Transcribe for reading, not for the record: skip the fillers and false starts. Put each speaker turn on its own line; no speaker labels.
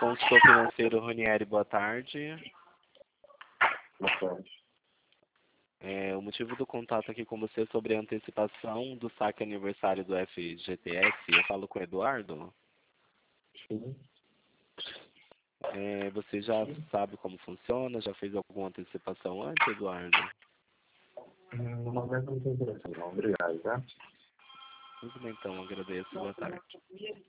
consultor financeiro Ronieri, boa tarde.
Boa tarde.
O motivo do contato aqui com você é sobre a antecipação do saque aniversário do FGTS. Eu falo com o Eduardo.
Sim.
Você já sabe como funciona? Já fez alguma antecipação antes, Eduardo?
No momento não tem interesse, não. Obrigado, tá?
Tudo bem, então. Agradeço. Boa tarde.